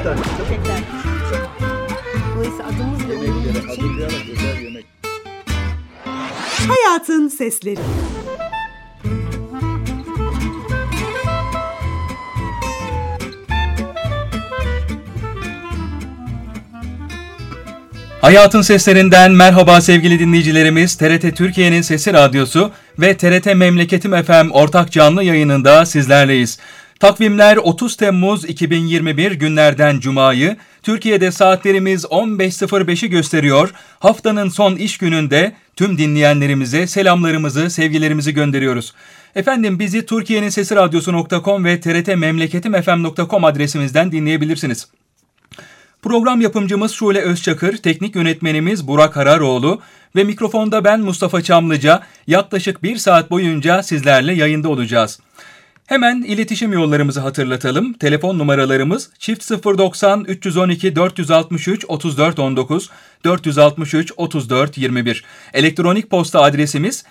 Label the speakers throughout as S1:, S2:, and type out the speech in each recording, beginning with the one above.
S1: kadar.
S2: Çiçekler. Dolayısıyla adımız bile uygun
S1: Yemeklere
S2: için.
S1: hazırlayarak özel yemek.
S3: Hayatın Sesleri.
S4: Hayatın Seslerinden merhaba sevgili dinleyicilerimiz. TRT Türkiye'nin Sesi Radyosu ve TRT Memleketim FM ortak canlı yayınında sizlerleyiz. Takvimler 30 Temmuz 2021 günlerden Cuma'yı, Türkiye'de saatlerimiz 15.05'i gösteriyor. Haftanın son iş gününde tüm dinleyenlerimize selamlarımızı, sevgilerimizi gönderiyoruz. Efendim bizi Türkiye'nin Sesi Radyosu.com ve trtmemleketimfm.com adresimizden dinleyebilirsiniz. Program yapımcımız Şule Özçakır, teknik yönetmenimiz Burak Hararoğlu ve mikrofonda ben Mustafa Çamlıca yaklaşık 1 saat boyunca sizlerle yayında olacağız. Hemen iletişim yollarımızı hatırlatalım. Telefon numaralarımız çift 090 312 463 34 19 463 34 21. Elektronik posta adresimiz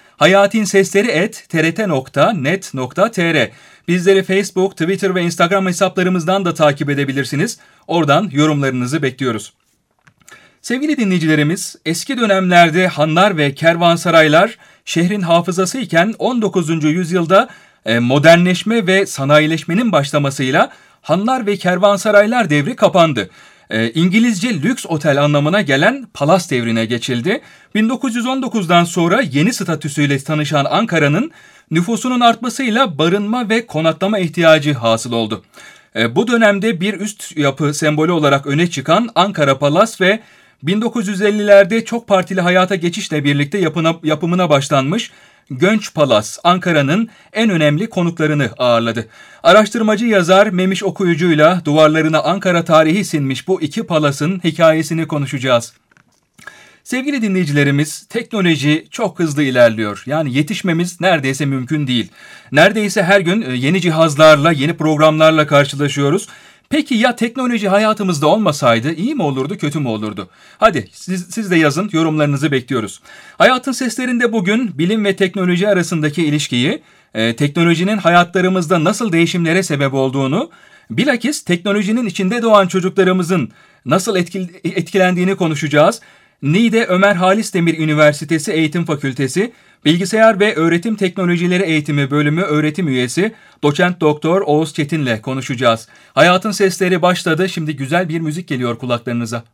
S4: hayatinsesleri@trt.net.tr. Bizleri Facebook, Twitter ve Instagram hesaplarımızdan da takip edebilirsiniz. Oradan yorumlarınızı bekliyoruz. Sevgili dinleyicilerimiz, eski dönemlerde hanlar ve kervansaraylar şehrin hafızası iken 19. yüzyılda modernleşme ve sanayileşmenin başlamasıyla hanlar ve kervansaraylar devri kapandı. İngilizce lüks otel anlamına gelen palas devrine geçildi. 1919'dan sonra yeni statüsüyle tanışan Ankara'nın nüfusunun artmasıyla barınma ve konaklama ihtiyacı hasıl oldu. Bu dönemde bir üst yapı sembolü olarak öne çıkan Ankara Palas ve 1950'lerde çok partili hayata geçişle birlikte yapımına başlanmış Gönç Palas, Ankara'nın en önemli konuklarını ağırladı. Araştırmacı yazar Memiş Okuyucu'yla duvarlarına Ankara tarihi sinmiş bu iki palasın hikayesini konuşacağız. Sevgili dinleyicilerimiz, teknoloji çok hızlı ilerliyor. Yani yetişmemiz neredeyse mümkün değil. Neredeyse her gün yeni cihazlarla, yeni programlarla karşılaşıyoruz. Peki ya teknoloji hayatımızda olmasaydı iyi mi olurdu, kötü mü olurdu? Hadi siz de yazın, yorumlarınızı bekliyoruz. Hayatın Seslerinde bugün bilim ve teknoloji arasındaki ilişkiyi, teknolojinin hayatlarımızda nasıl değişimlere sebep olduğunu, bilakis teknolojinin içinde doğan çocuklarımızın nasıl etkilendiğini konuşacağız. Niğde Ömer Halis Demir Üniversitesi Eğitim Fakültesi Bilgisayar ve Öğretim Teknolojileri Eğitimi Bölümü öğretim üyesi Doçent Doktor Oğuz Çetin'le konuşacağız. Hayatın Sesleri başladı. Şimdi güzel bir müzik geliyor kulaklarınıza.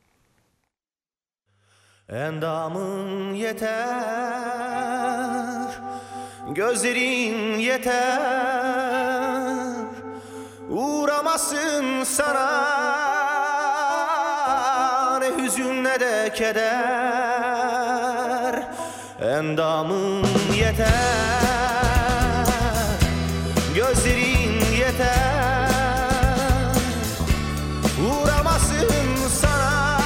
S5: Endamın yeter, gözlerin yeter, uğramasın sana ne hüzün ne de keder. Endamın yeter, gözlerin yeter, uğramasın sana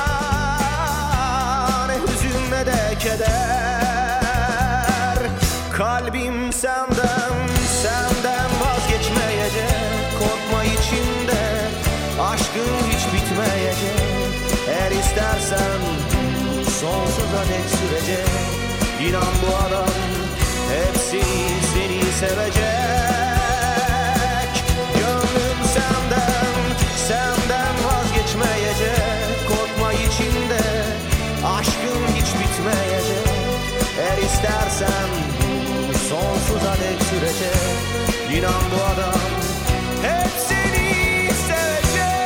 S5: ne hüzün ne de keder. Kalbim senden vazgeçmeyecek, korkma içinde aşkın hiç bitmeyecek. Eğer istersen sonsuza dek sürecek. İnan bu adam hepsi seni sevecek. Gönlüm senden vazgeçmeyecek. Korkma içinde aşkın hiç bitmeyecek. Eğer istersen sonsuza dek sürecek. İnan bu adam hep seni sevecek.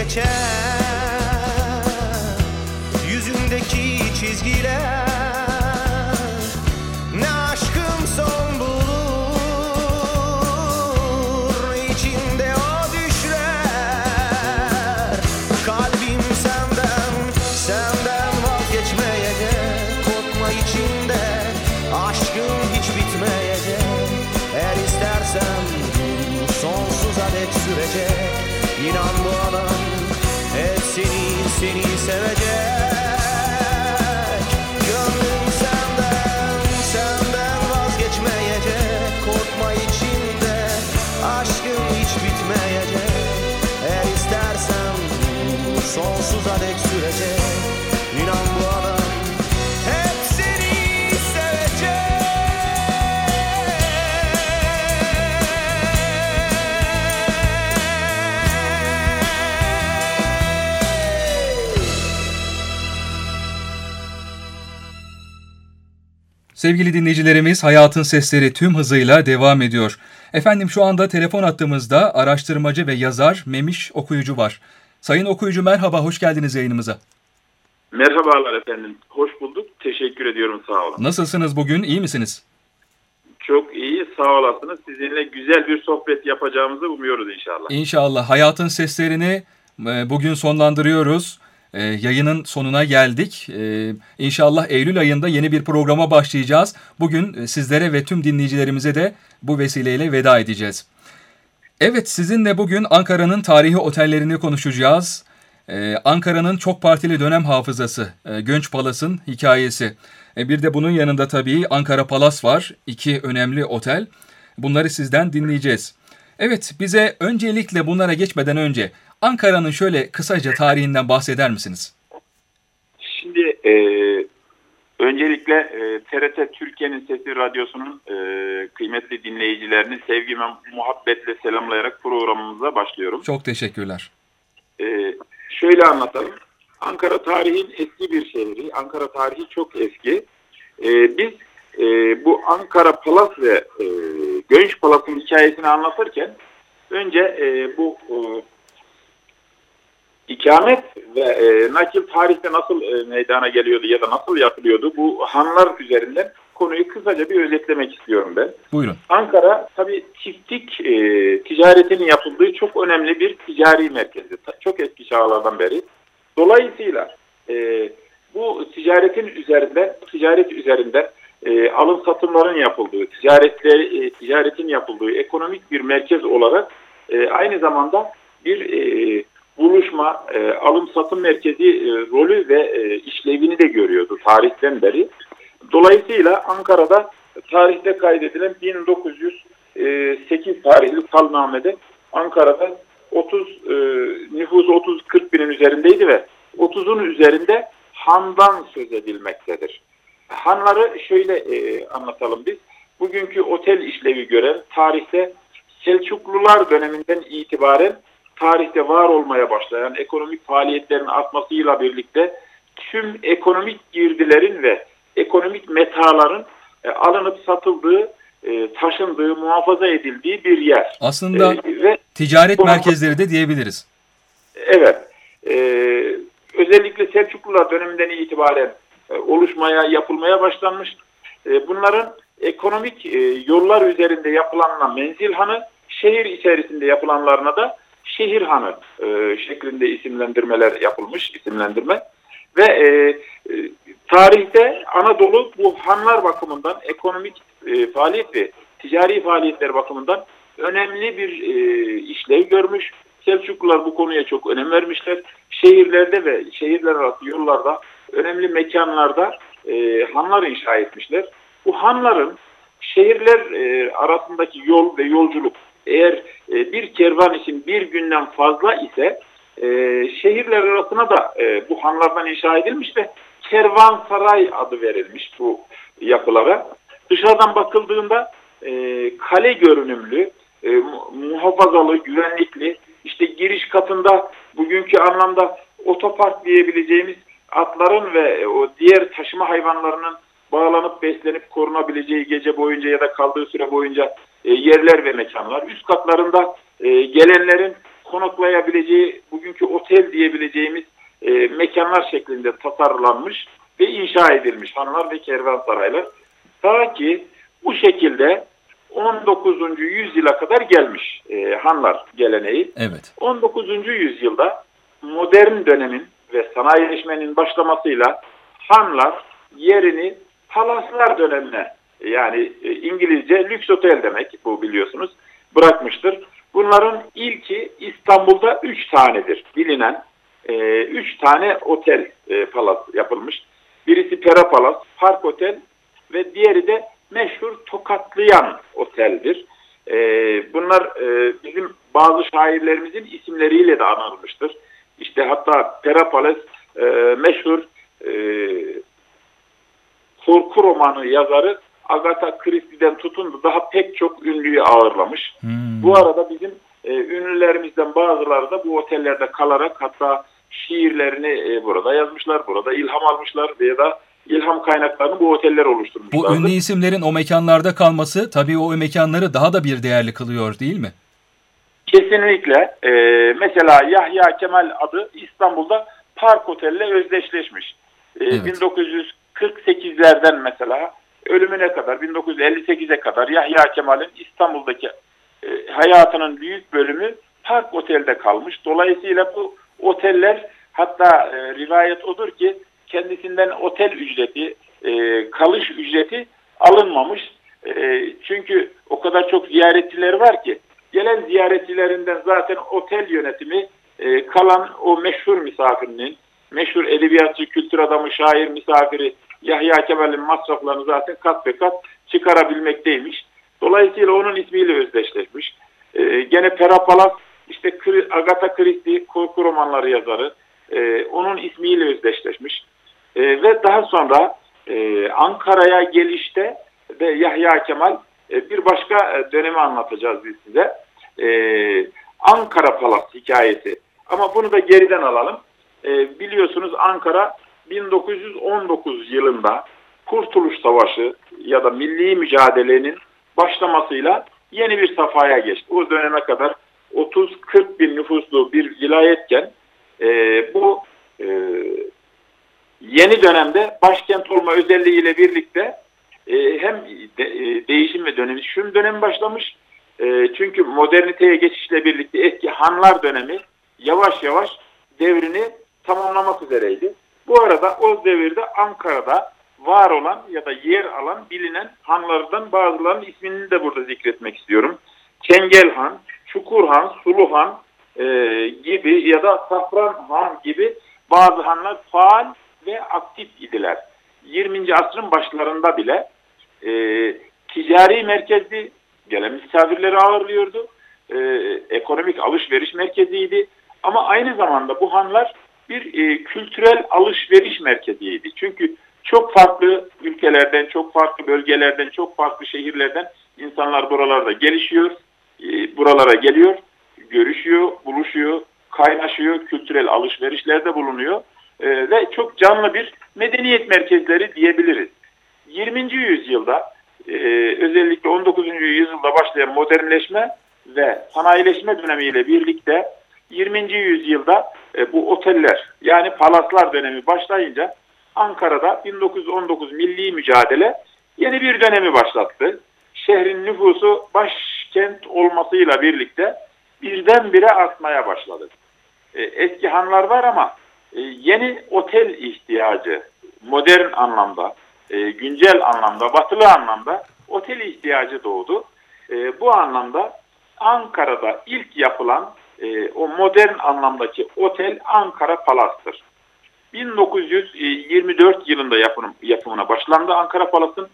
S5: geçer yüzündeki çizgiler. Ne aşkım son bulur içinde o düşler. Kalbim senden vazgeçmeyecek. Korkma içinde aşkın hiç bitmeyecek. Eğer istersen bu sonsuza dek sürecek. İnan bu adam hep seni sevecek. Gönlüm senden vazgeçmeyecek. Korkma içinde aşkın hiç bitmeyecek. Eğer istersen bu sonsuza dek sürecek. İnan bu adam hep seni sevecek.
S4: Sevgili dinleyicilerimiz, Hayatın Sesleri tüm hızıyla devam ediyor. Efendim, şu anda telefon attığımızda araştırmacı ve yazar Memiş Okuyucu var. Sayın Okuyucu, merhaba, hoş geldiniz yayınımıza.
S1: Merhabalar efendim. Hoş bulduk. Teşekkür ediyorum. Sağ olun.
S4: Nasılsınız bugün? İyi misiniz?
S1: Çok iyi. Sağ olasınız. Sizinle güzel bir sohbet yapacağımızı umuyoruz inşallah.
S4: İnşallah. Hayatın Seslerini bugün sonlandırıyoruz. Yayının sonuna geldik. İnşallah Eylül ayında yeni bir programa başlayacağız. Bugün sizlere ve tüm dinleyicilerimize de bu vesileyle veda edeceğiz. Evet, sizinle bugün Ankara'nın tarihi otellerini konuşacağız. Ankara'nın çok partili dönem hafızası, Gönç Palas'ın hikayesi. Bir de bunun yanında tabii Ankara Palas var. 2 önemli otel. Bunları sizden dinleyeceğiz. Evet, bize öncelikle bunlara geçmeden önce Ankara'nın şöyle kısaca tarihinden bahseder misiniz?
S1: Şimdi öncelikle TRT Türkiye'nin Sesi Radyosu'nun kıymetli dinleyicilerini sevgi ve muhabbetle selamlayarak programımıza başlıyorum.
S4: Çok teşekkürler.
S1: Şöyle anlatalım. Ankara tarihin eski bir şehri. Ankara tarihi çok eski. Biz bu Ankara Palas ve Gönç Palas'ın hikayesini anlatırken önce bu ikamet ve nakil tarihte nasıl meydana geliyordu ya da nasıl yapılıyordu, bu hanlar üzerinden konuyu kısaca bir özetlemek istiyorum ben.
S4: Buyurun.
S1: Ankara tabii çiftlik ticaretinin yapıldığı çok önemli bir ticari merkezi. Çok eski çağlardan beri. Dolayısıyla bu ticaret üzerinden alım satımların yapıldığı, ticaretin yapıldığı ekonomik bir merkez olarak aynı zamanda bir buluşma, alım satım merkezi rolü ve işlevini de görüyordu tarihten beri. Dolayısıyla Ankara'da tarihte kaydedilen 1908 tarihli salnamede Ankara'da nüfusu 30-40 binin üzerindeydi ve 30'un üzerinde handan söz edilmektedir. Hanları şöyle anlatalım biz. Bugünkü otel işlevi gören tarihte Selçuklular döneminden itibaren tarihte var olmaya başlayan ekonomik faaliyetlerin artmasıyla birlikte tüm ekonomik girdilerin ve ekonomik metaların alınıp satıldığı, taşındığı, muhafaza edildiği bir yer.
S4: Aslında ticaret merkezleri de diyebiliriz. Evet.
S1: Özellikle Selçuklular döneminden itibaren yapılmaya başlanmış. Bunların ekonomik yollar üzerinde yapılanına menzil hanı, şehir içerisinde yapılanlarına da şehir hanı şeklinde isimlendirme. Ve tarihte Anadolu bu hanlar bakımından ekonomik faaliyet ve ticari faaliyetler bakımından önemli bir işlev görmüş. Selçuklular bu konuya çok önem vermişler. Şehirlerde ve şehirler arası yollarda, önemli mekanlarda hanlar inşa etmişler. Bu hanların şehirler arasındaki yol ve yolculuk eğer bir kervan için bir günden fazla ise şehirler arasına da bu hanlardan inşa edilmiş ve kervansaray adı verilmiş bu yapılara. Dışarıdan bakıldığında kale görünümlü, muhafazalı, güvenlikli, işte giriş katında bugünkü anlamda otopark diyebileceğimiz atların ve o diğer taşıma hayvanlarının bağlanıp beslenip korunabileceği gece boyunca ya da kaldığı süre boyunca yerler ve mekanlar. Üst katlarında gelenlerin konaklayabileceği, bugünkü otel diyebileceğimiz mekanlar şeklinde tasarlanmış ve inşa edilmiş hanlar ve kervansaraylar. Ta ki bu şekilde 19. yüzyıla kadar gelmiş hanlar geleneği.
S4: Evet.
S1: 19. yüzyılda modern dönemin ve sanayileşmenin başlamasıyla hanlar yerini palaslar dönemine, yani İngilizce lüks otel demek bu, biliyorsunuz, bırakmıştır. Bunların ilki İstanbul'da 3 tanedir bilinen. 3 tane otel palas yapılmış. Birisi Pera Palas, Park Otel ve diğeri de meşhur Tokatlıyan Otel'dir. Bunlar bizim bazı şairlerimizin isimleriyle de anılmıştır. İşte hatta Pera Palas meşhur korku romanı yazarı Agatha Christie'den tutun da daha pek çok ünlüyü ağırlamış. Bu arada bizim ünlülerimizden bazıları da bu otellerde kalarak hatta şiirlerini burada yazmışlar, burada ilham almışlar ya da ilham kaynaklarını bu oteller oluşturmuşlar.
S4: Bu ünlü isimlerin o mekanlarda kalması tabii o mekanları daha da bir değerli kılıyor, değil mi?
S1: Kesinlikle. Mesela Yahya Kemal adı İstanbul'da Park Otel'le özdeşleşmiş.
S4: Evet.
S1: 1948'lerden mesela ölümüne kadar, 1958'e kadar Yahya Kemal'in İstanbul'daki hayatının büyük bölümü Park Otel'de kalmış. Dolayısıyla bu oteller, hatta rivayet odur ki kendisinden otel ücreti, kalış ücreti alınmamış. Çünkü o kadar çok ziyaretçileri var ki gelen ziyaretçilerinden zaten otel yönetimi kalan o meşhur misafirinin, meşhur edebiyatçı, kültür adamı, şair misafiri Yahya Kemal'in masraflarını zaten kat be kat çıkarabilmekteymiş. Dolayısıyla onun ismiyle özdeşleşmiş. Gene Pera Palas, işte Agatha Christie korku romanları yazarı, onun ismiyle özdeşleşmiş. Ve daha sonra Ankara'ya gelişte de Yahya Kemal bir başka dönemi anlatacağız biz size. Ankara Palas hikayesi. Ama bunu da geriden alalım. Biliyorsunuz Ankara 1919 yılında Kurtuluş Savaşı ya da milli mücadelenin başlamasıyla yeni bir safhaya geçti. O döneme kadar 30-40 bin nüfuslu bir vilayetken bu yeni dönemde başkent olma özelliğiyle birlikte hem değişim ve dönüşüm dönemi başlamış. Çünkü moderniteye geçişle birlikte eski hanlar dönemi yavaş yavaş devrini tamamlamak üzereydi. Bu arada o devirde Ankara'da var olan ya da yer alan bilinen hanlardan bazılarının ismini de burada zikretmek istiyorum. Çengelhan, Çukurhan, Suluhan gibi ya da Safranhan gibi bazı hanlar faal ve aktif idiler. 20. asrın başlarında bile ticari merkezli, gelen misafirleri ağırlıyordu. Ekonomik alışveriş merkeziydi. Ama aynı zamanda bu hanlar bir kültürel alışveriş merkeziydi. Çünkü çok farklı ülkelerden, çok farklı bölgelerden, çok farklı şehirlerden insanlar buralarda gelişiyor, buralara geliyor, görüşüyor, buluşuyor, kaynaşıyor, kültürel alışverişlerde bulunuyor ve çok canlı bir medeniyet merkezleri diyebiliriz. 20. yüzyılda özellikle 19. yüzyılda başlayan modernleşme ve sanayileşme dönemiyle birlikte 20. yüzyılda bu oteller, yani palaslar dönemi başlayınca Ankara'da 1919 milli mücadele yeni bir dönemi başlattı. Şehrin nüfusu başkent olmasıyla birlikte birdenbire artmaya başladı. Eski hanlar var ama yeni otel ihtiyacı, modern anlamda, güncel anlamda, batılı anlamda otel ihtiyacı doğdu. Bu anlamda Ankara'da ilk yapılan o modern anlamdaki otel Ankara Palas'tır. 1924 yılında yapımına başlandı Ankara Palas'ın.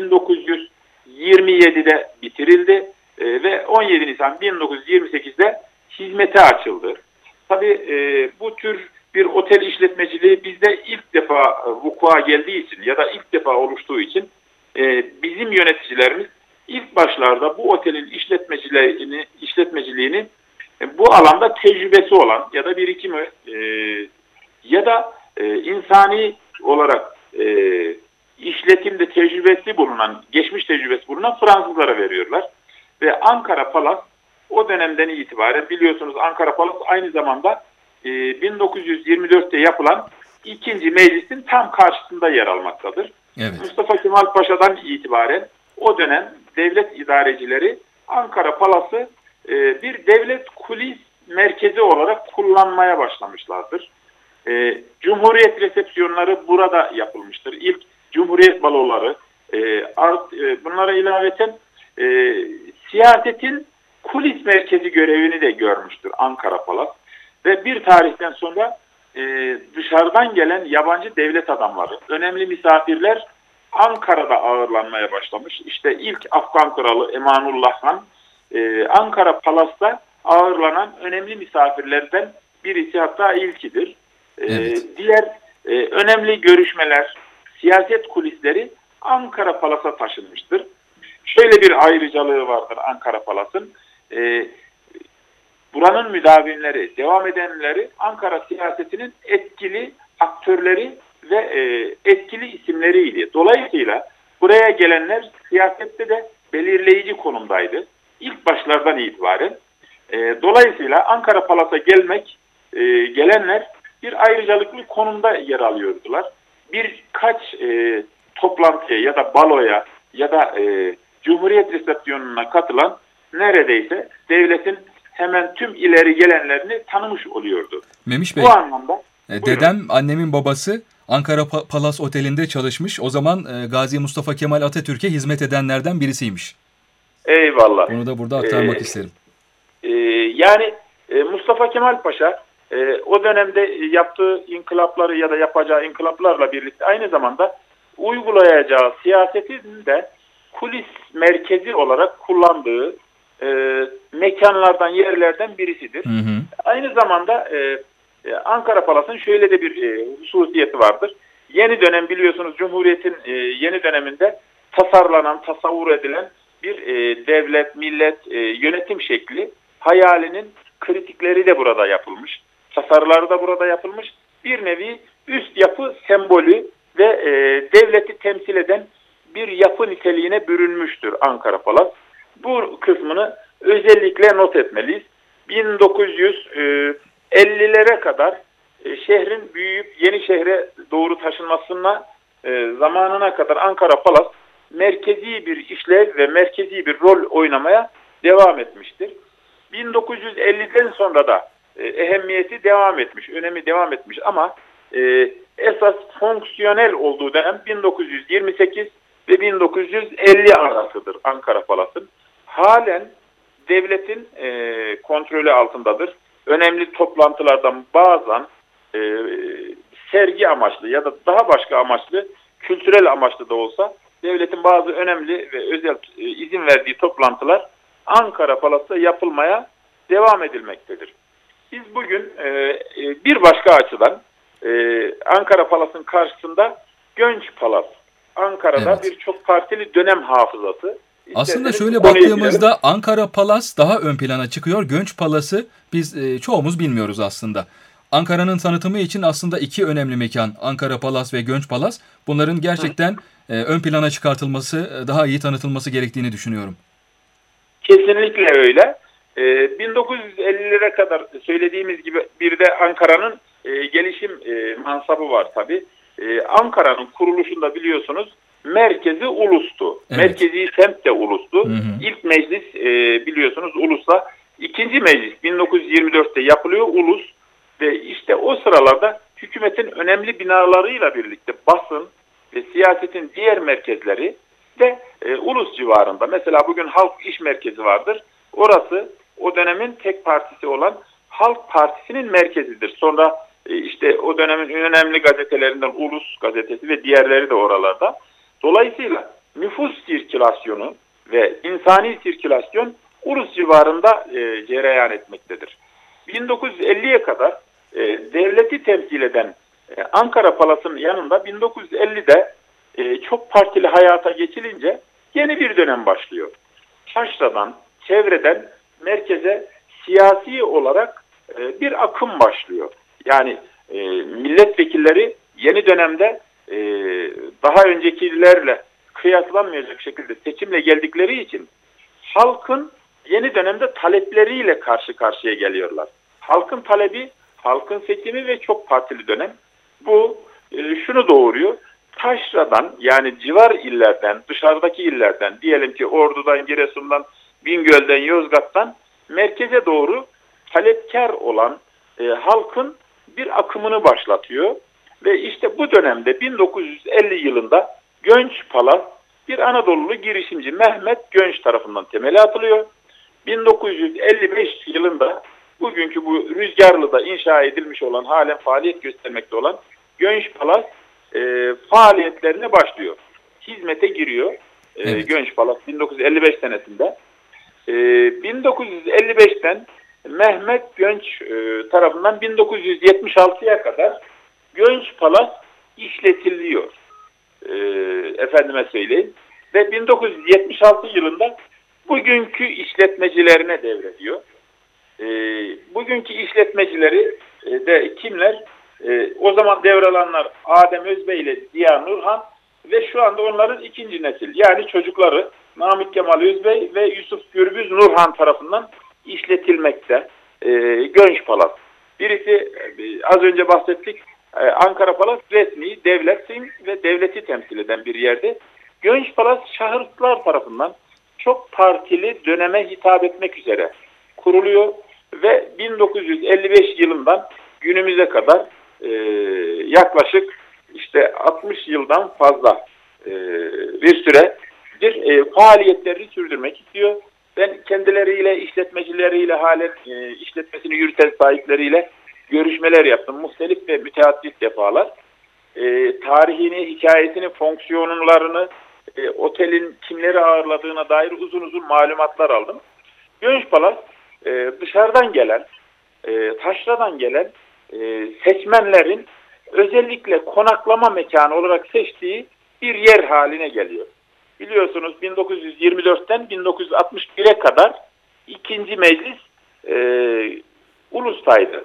S1: 1927'de bitirildi ve 17 Nisan 1928'de hizmete açıldı. Tabii bu tür bir otel işletmeciliği bizde ilk defa vuku'a geldiği için ya da ilk defa oluştuğu için bizim yöneticilerimiz ilk başlarda bu otelin işletmeciliğini bu alanda tecrübesi olan ya da birikimi ya da insani olarak işletimde tecrübesi bulunan, geçmiş tecrübesi bulunan Fransızlara veriyorlar. Ve Ankara Palas o dönemden itibaren biliyorsunuz Ankara Palas aynı zamanda 1924'te yapılan ikinci meclisin tam karşısında yer almaktadır.
S4: Evet.
S1: Mustafa Kemal Paşa'dan itibaren o dönem devlet idarecileri Ankara Palas'ı bir devlet kulis merkezi olarak kullanmaya başlamışlardır. Cumhuriyet resepsiyonları burada yapılmıştır. İlk Cumhuriyet baloları, bunlara ilaveten siyasetin kulis merkezi görevini de görmüştür Ankara Palas. Ve bir tarihten sonra dışarıdan gelen yabancı devlet adamları, önemli misafirler Ankara'da ağırlanmaya başlamış. İşte ilk Afgan kralı Emanullah Han, Ankara Palas'ta ağırlanan önemli misafirlerden birisi, hatta ilkidir.
S4: Evet.
S1: Diğer önemli görüşmeler, siyaset kulisleri Ankara Palas'a taşınmıştır. Şöyle bir ayrıcalığı vardır Ankara Palas'ın. Buranın müdavimleri, devam edenleri Ankara siyasetinin etkili aktörleri ve etkili isimleriydi. Dolayısıyla buraya gelenler siyasette de belirleyici konumdaydı. İlk başlardan itibaren. Dolayısıyla Ankara Palas'a gelenler bir ayrıcalıklı konumda yer alıyordular. Birkaç toplantıya ya da baloya ya da Cumhuriyet resepsiyonuna katılan neredeyse devletin hemen tüm ileri gelenlerini tanımış oluyordu.
S4: Memiş Bey,
S1: bu anlamda
S4: dedem, annemin babası Ankara Palas Oteli'nde çalışmış. O zaman Gazi Mustafa Kemal Atatürk'e hizmet edenlerden birisiymiş.
S1: Eyvallah.
S4: Bunu da burada aktarmak isterim.
S1: Yani Mustafa Kemal Paşa o dönemde yaptığı inkılapları ya da yapacağı inkılaplarla birlikte aynı zamanda uygulayacağı siyasetin de kulis merkezi olarak kullandığı mekanlardan, yerlerden birisidir.
S4: Hı hı.
S1: Aynı zamanda Ankara Palas'ın şöyle de bir hususiyeti vardır. Yeni dönem biliyorsunuz Cumhuriyet'in yeni döneminde tasarlanan, tasavvur edilen bir devlet, millet yönetim şekli hayalinin kritikleri de burada yapılmış. Tasarıları da burada yapılmış. Bir nevi üst yapı sembolü ve devleti temsil eden bir yapı niteliğine bürünmüştür Ankara Palas. Bu kısmını özellikle not etmeliyiz. 1950'lere kadar şehrin büyüyüp yeni şehre doğru taşınmasına zamanına kadar Ankara Palas merkezi bir işlev ve merkezi bir rol oynamaya devam etmiştir. 1950'den sonra da ehemmiyeti devam etmiş, önemi devam etmiş ama esas fonksiyonel olduğu dönem 1928 ve 1950 arasıdır Ankara Palas'ın. Halen devletin kontrolü altındadır. Önemli toplantılardan bazen sergi amaçlı ya da daha başka amaçlı, kültürel amaçlı da olsa devletin bazı önemli ve özel izin verdiği toplantılar Ankara Palas'ta yapılmaya devam edilmektedir. Biz bugün bir başka açıdan Ankara Palas'ın karşısında Gönç Palas, Ankara'da
S4: Evet.
S1: bir çok partili dönem hafızası.
S4: Aslında şöyle
S1: bu konuya
S4: baktığımızda
S1: girelim.
S4: Ankara Palas daha ön plana çıkıyor. Gönç Palas'ı biz çoğumuz bilmiyoruz aslında. Ankara'nın tanıtımı için aslında iki önemli mekan, Ankara Palas ve Gönç Palas. Bunların gerçekten ön plana çıkartılması, daha iyi tanıtılması gerektiğini düşünüyorum.
S1: Kesinlikle öyle. 1950'lere kadar söylediğimiz gibi bir de Ankara'nın gelişim mansabı var tabii. Ankara'nın kuruluşunda biliyorsunuz merkezi Ulus'tu.
S4: Evet.
S1: Merkezi semt de Ulus'tu.
S4: Hı hı.
S1: İlk meclis biliyorsunuz Ulus'ta. İkinci meclis 1924'te yapılıyor Ulus. Ve işte o sıralarda hükümetin önemli binalarıyla birlikte basın ve siyasetin diğer merkezleri de Ulus civarında. Mesela bugün Halk İş Merkezi vardır. Orası o dönemin tek partisi olan Halk Partisi'nin merkezidir. Sonra işte o dönemin önemli gazetelerinden Ulus gazetesi ve diğerleri de oralarda. Dolayısıyla nüfus sirkülasyonu ve insani sirkülasyon Ulus civarında cereyan etmektedir. 1950'ye kadar devleti temsil eden Ankara Palas'ın yanında 1950'de çok partili hayata geçilince yeni bir dönem başlıyor. Taşra'dan, çevreden merkeze siyasi olarak bir akım başlıyor. Yani milletvekilleri yeni dönemde daha öncekilerle kıyaslanmayacak şekilde seçimle geldikleri için halkın yeni dönemde talepleriyle karşı karşıya geliyorlar. Halkın talebi, halkın seçimi ve çok partili dönem. Bu şunu doğuruyor. Taşra'dan, yani civar illerden, dışarıdaki illerden, diyelim ki Ordu'dan, Giresun'dan, Bingöl'den, Yozgat'tan merkeze doğru talepkar olan halkın bir akımını başlatıyor. Ve işte bu dönemde 1950 yılında Gönç Palas bir Anadolulu girişimci Mehmet Gönç tarafından temeli atılıyor. 1955 yılında bugünkü bu Rüzgarlı'da inşa edilmiş olan, halen faaliyet göstermekte olan Gönç Palas faaliyetlerine başlıyor. Hizmete giriyor
S4: Evet.
S1: Gönç Palas 1955 senesinde. 1955'ten Mehmet Gönç tarafından 1976'ya kadar Gönç Palas işletiliyor. Efendime söyleyeyim. Ve 1976 yılında bugünkü işletmecilerine devrediyor. Bugünkü işletmecileri de kimler? O zaman devralanlar Adem Özbey ile Ziya Nurhan ve şu anda onların ikinci nesil. Yani çocukları Namık Kemal Özbey ve Yusuf Gürbüz Nurhan tarafından işletilmekte Gönç Palas. Birisi az önce bahsettik, Ankara Palas resmi devletin ve devleti temsil eden bir yerde. Gönç Palas şahıslar tarafından çok partili döneme hitap etmek üzere kuruluyor ve 1955 yılından günümüze kadar yaklaşık işte 60 yıldan fazla bir süredir faaliyetlerini sürdürmek istiyor. Ben kendileriyle, işletmecileriyle, halen işletmesini yürüten sahipleriyle görüşmeler yaptım. Muhtelif ve müteaddit defalar. Tarihini, hikayesini, fonksiyonlarını, otelin kimleri ağırladığına dair uzun uzun malumatlar aldım. Gönç Palas dışarıdan gelen, taşradan gelen seçmenlerin özellikle konaklama mekanı olarak seçtiği bir yer haline geliyor. Biliyorsunuz 1924'ten 1961'e kadar ikinci meclis ulustaydı.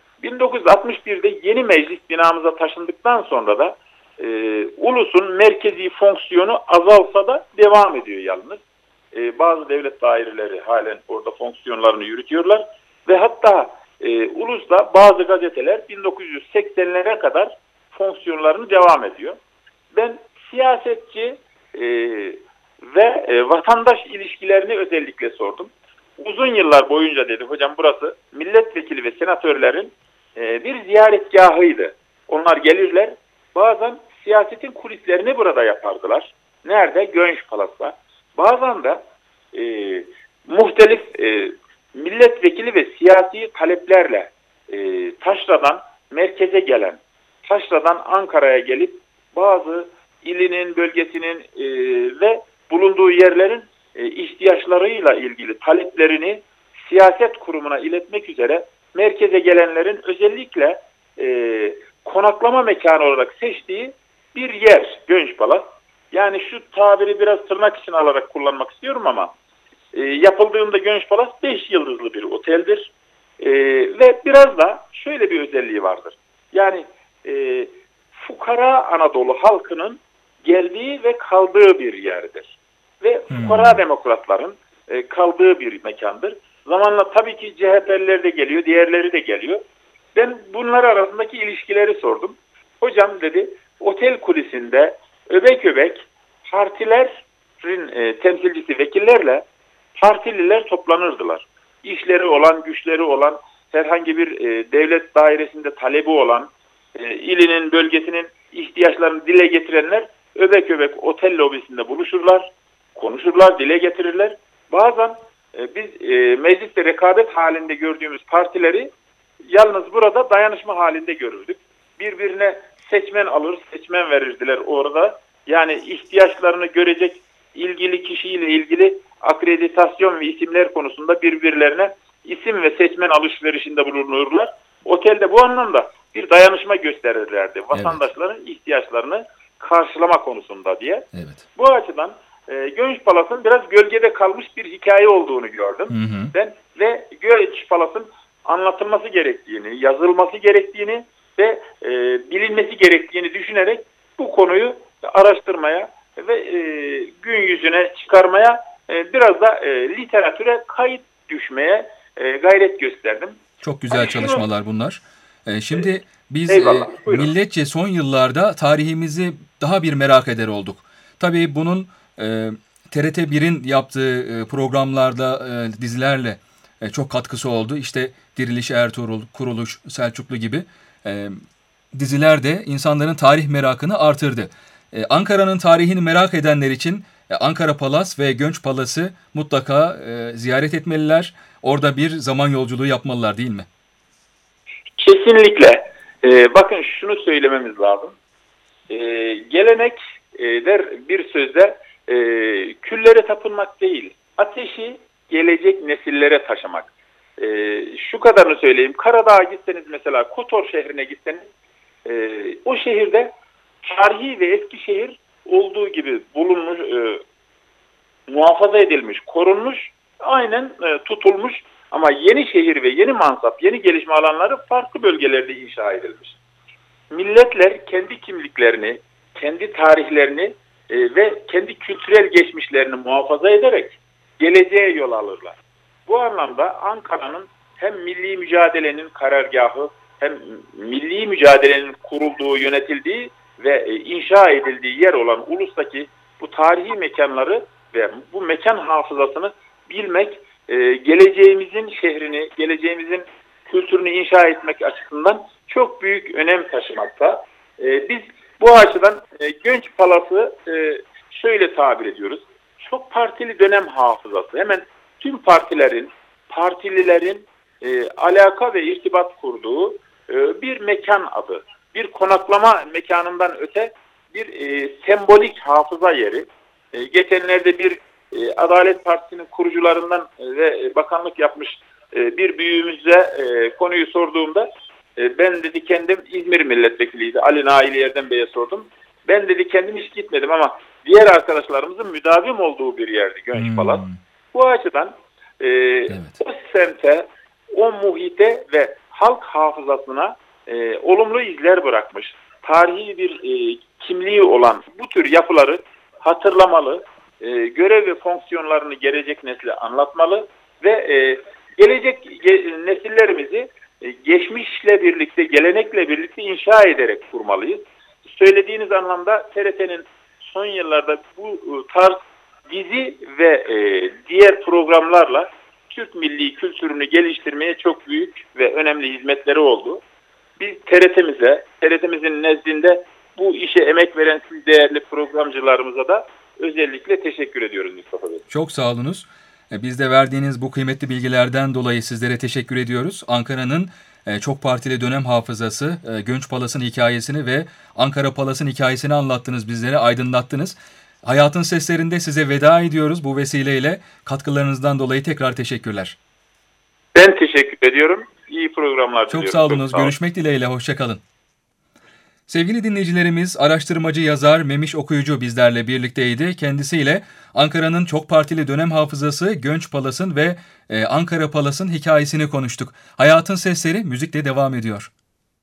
S1: 1961'de yeni meclis binamıza taşındıktan sonra da ulusun merkezi fonksiyonu azalsa da devam ediyor yalnız. Bazı devlet daireleri halen orada fonksiyonlarını yürütüyorlar ve hatta ulusda bazı gazeteler 1980'lere kadar fonksiyonlarını devam ediyor. Ben siyasetçi ve vatandaş ilişkilerini özellikle sordum. Uzun yıllar boyunca dedi hocam, burası milletvekili ve senatörlerin bir ziyaretgahıydı. Onlar gelirler, bazen siyasetin kulislerini burada yapardılar. Nerede? Gönç Palas'ta. Bazen de muhtelif milletvekili ve siyasi taleplerle taşradan merkeze gelen, taşradan Ankara'ya gelip bazı ilinin, bölgesinin ve bulunduğu yerlerin ihtiyaçlarıyla ilgili taleplerini siyaset kurumuna iletmek üzere merkeze gelenlerin özellikle konaklama mekanı olarak seçtiği bir yer Gönç Palas. Yani şu tabiri biraz tırnak için alarak kullanmak istiyorum ama yapıldığında Gönç Palas 5 yıldızlı bir oteldir. Ve biraz da şöyle bir özelliği vardır. Yani fukara Anadolu halkının geldiği ve kaldığı bir yerdir. Ve fukara demokratların kaldığı bir mekandır. Zamanla tabii ki CHP'liler de geliyor, diğerleri de geliyor. Ben bunlar arasındaki ilişkileri sordum. Hocam dedi, otel kulisinde öbek öbek partilerin temsilcisi vekillerle partililer toplanırdılar. İşleri olan, güçleri olan, herhangi bir devlet dairesinde talebi olan, ilinin, bölgesinin ihtiyaçlarını dile getirenler öbek öbek otel lobisinde buluşurlar, konuşurlar, dile getirirler. Bazen biz mecliste rekabet halinde gördüğümüz partileri yalnız burada dayanışma halinde görürdük. Birbirine seçmen alır, seçmen verirdiler orada. Yani ihtiyaçlarını görecek ilgili kişiyle ilgili akreditasyon ve isimler konusunda birbirlerine isim ve seçmen alışverişinde bulunurlar. Otelde bu anlamda bir dayanışma gösterirlerdi. Vatandaşların ihtiyaçlarını karşılama konusunda diye.
S4: Evet.
S1: Bu açıdan Gönç Palas'ın biraz gölgede kalmış bir hikaye olduğunu gördüm. Ben ve Gönç Palas'ın anlatılması gerektiğini, yazılması gerektiğini ve bilinmesi gerektiğini düşünerek bu konuyu araştırmaya ve gün yüzüne çıkarmaya biraz da literatüre kayıt düşmeye gayret gösterdim.
S4: Çok güzel
S1: Hani
S4: çalışmalar bunlar. Şimdi biz
S1: Eyvallah, buyurun.
S4: milletçe son yıllarda tarihimizi daha bir merak eder olduk. Tabii bunun TRT1'in yaptığı programlarda, dizilerle çok katkısı oldu. İşte Diriliş Ertuğrul, Kuruluş Selçuklu gibi diziler de insanların tarih merakını artırdı. Ankara'nın tarihini merak edenler için Ankara Palas ve Gönç Palas'ı mutlaka ziyaret etmeliler. Orada bir zaman yolculuğu yapmalılar, değil mi?
S1: Kesinlikle. Bakın şunu söylememiz lazım. Gelenek der bir sözde küllere tapınmak değil, ateşi gelecek nesillere taşımak. Şu kadarını söyleyeyim. Karadağ'a gitseniz mesela, Kotor şehrine gitseniz, o şehirde tarihi ve eski şehir olduğu gibi bulunmuş, muhafaza edilmiş, korunmuş, aynen tutulmuş. Ama yeni şehir ve yeni mansap, yeni gelişme alanları farklı bölgelerde inşa edilmiş. Milletler kendi kimliklerini, kendi tarihlerini ve kendi kültürel geçmişlerini muhafaza ederek geleceğe yol alırlar. Bu anlamda Ankara'nın hem milli mücadelenin karargahı, hem milli mücadelenin kurulduğu, yönetildiği ve inşa edildiği yer olan ulustaki bu tarihi mekanları ve bu mekan hafızasını bilmek, geleceğimizin şehrini, geleceğimizin kültürünü inşa etmek açısından çok büyük önem taşımakta. Biz bu açıdan Gönç Palas'ı şöyle tabir ediyoruz. Çok partili dönem hafızası. Hemen tüm partililerin alaka ve irtibat kurduğu bir mekan adı. Bir konaklama mekanından öte bir sembolik hafıza yeri. Geçenlerde bir Adalet Partisi'nin kurucularından ve bakanlık yapmış bir büyüğümüze konuyu sorduğumda ben dedi kendim İzmir milletvekiliydi. Ali Nail Erdem Bey'e sordum. Ben dedi kendim hiç gitmedim ama diğer arkadaşlarımızın müdavim olduğu bir yerdi Gönç Palas. Bu açıdan o semte, o muhite ve halk hafızasına olumlu izler bırakmış. Tarihi bir kimliği olan bu tür yapıları hatırlamalı, görev ve fonksiyonlarını gelecek nesle anlatmalı ve gelecek nesillerimizi geçmişle birlikte, gelenekle birlikte inşa ederek kurmalıyız. Söylediğiniz anlamda TRT'nin son yıllarda bu tarz dizi ve diğer programlarla Türk milli kültürünü geliştirmeye çok büyük ve önemli hizmetleri oldu. Biz TRT'mizin nezdinde bu işe emek veren siz değerli programcılarımıza da özellikle teşekkür ediyoruz Mustafa Bey.
S4: Çok sağ olunuz. Biz de verdiğiniz bu kıymetli bilgilerden dolayı sizlere teşekkür ediyoruz. Ankara'nın çok partili dönem hafızası, Gönç Palas'ın hikayesini ve Ankara Palas'ın hikayesini anlattınız, bizlere aydınlattınız. Hayatın Seslerinde size veda ediyoruz. Bu vesileyle katkılarınızdan dolayı tekrar teşekkürler.
S1: Ben teşekkür ediyorum. İyi programlar diliyorum.
S4: Çok sağ olunuz. Görüşmek dileğiyle. Hoşça kalın. Sevgili dinleyicilerimiz, araştırmacı yazar Memiş Okuyucu bizlerle birlikteydi. Kendisiyle Ankara'nın çok partili dönem hafızası, Gönç Palas'ın ve Ankara Palas'ın hikayesini konuştuk. Hayatın Sesleri müzikle devam ediyor.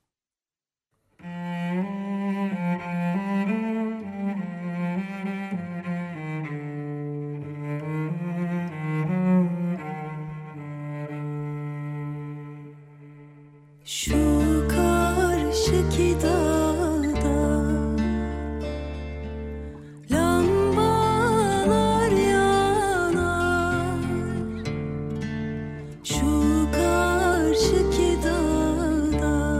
S2: Şu karşıki dağda lambalar yanar. Şu karşıki dağda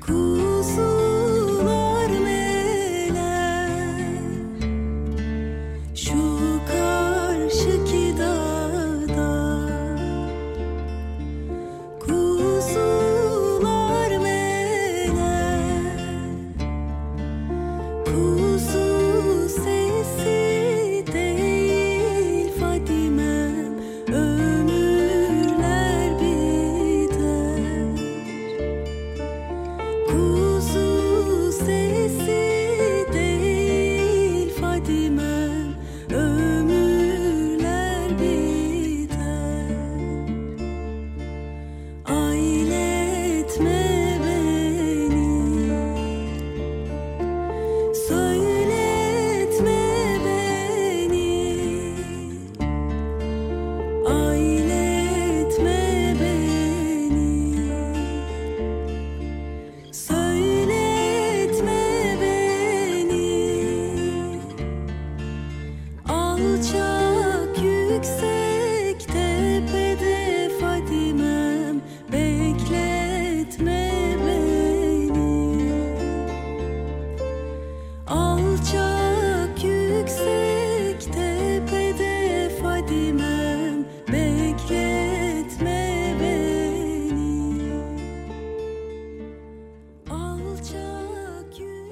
S3: Kuzular meler şu karşıki dağda, kuzular meler, kuzu sesi değil Fadimem, ömürler biter. Kuzu sesi değil Fadimem, ömürler biter. Ailetme beni, söyletme beni, ailetme beni, söyletme beni. Alçak yüksek tepede Fadimem, bekletme beni. Alçak yüksek tepede Fadimem, bekletme beni. Alçak